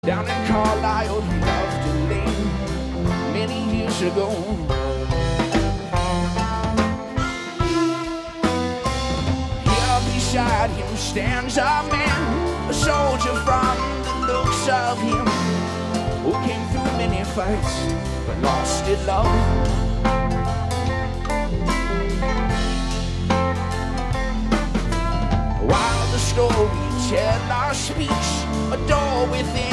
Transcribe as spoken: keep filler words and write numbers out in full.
Down in Carlisle, he loved Elaine many years ago. Here beside him stands a man, a soldier from the looks of him, who came through many fights but lost his love. While the storyteller speaks, a door within